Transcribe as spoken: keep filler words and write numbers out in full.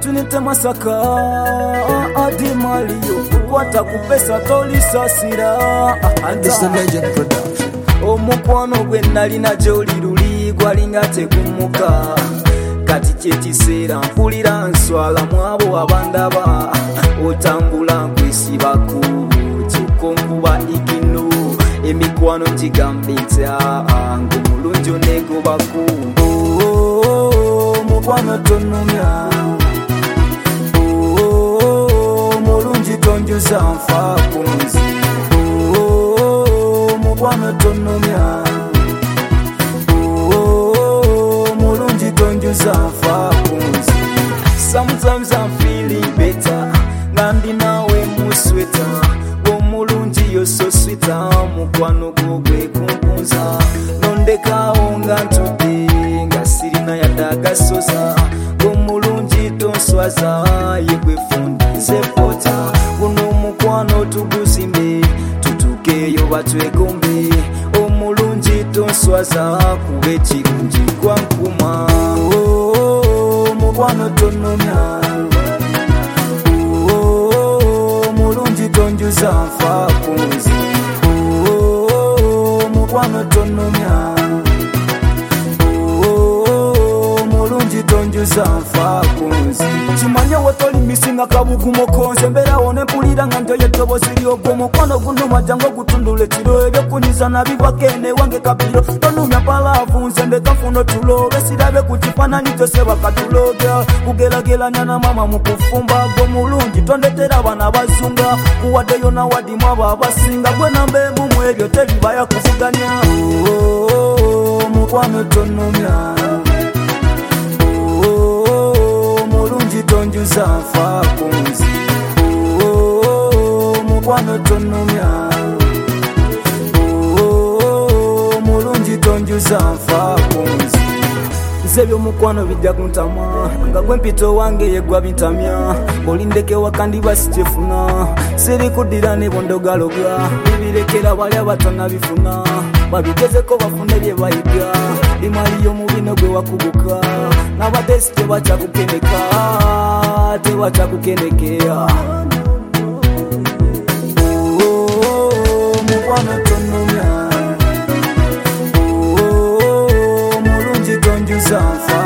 tunite Masaka adi Mario kwata kupesa tolisa sira. It's a legend production. Omukwano gwe nali najo liruli gwalinga tegumuka kati kyekiseera mpulira nswala mwabo abandaba otambula nkwesibako kyokonkuba igino emikwano ngigambe ntya ng'omulungi onegobako mukwano tonumya omulungi tonjuza nfaako nzi mukwano tonumya omulungi tonjuza nfaako nzi. Sometimes I'm feeling better ngandi nawe musweta omulungi yo so sweet mukwano gogwe kumpunza nondekawo nga ntudde nga sirina yadagasoza omulungi tonswaza yegwefundize pota guno omukwano tuguzimbe tutukeyo batwegombe omulungi tonswaza kuba ekirungi gwankuma omukwano tonumya omulungi tonjuza nfaako nzi omukwano tonumya omulungi tonjuza nfaako nzi. Kimanye wotoli misinga kabugumo nze mbeerawo ne mpulira nga ntoye eddobozi ly'ogwo omukwano gunuma jangu ogutundula ekiro ebyokunyiza nabibwako ene wange kapiro tonumya palaavu nze mbeka nfuna otulo besirabe ku kifaananyi toseba katulogya kugerageranya na mama mu kufumba gwe mulungi tondetera abana bazunga kuwaddeyo nawadimu abo abasinga gwe nambemu mu ebyo teribaya kuvuganya omukwano tonumya omulungi tonjuza nfaako nzi omukwano tonumya omulungi tonjuza nfaako nzi. Nze by'omukwano bijja kuntama nga gwe mpito wange yegwa bintamya olindeke wakandiba sikyefuna siri kuddira ne bondogaloga bibirekera bali abatana bifuna babigezeko bafune bye bayiga limaliyo mu bino gwe wakubuka n'abadesi tebakyakukeneka tebakyakukenekera omukwano tonumya omulungi tonjuza nfa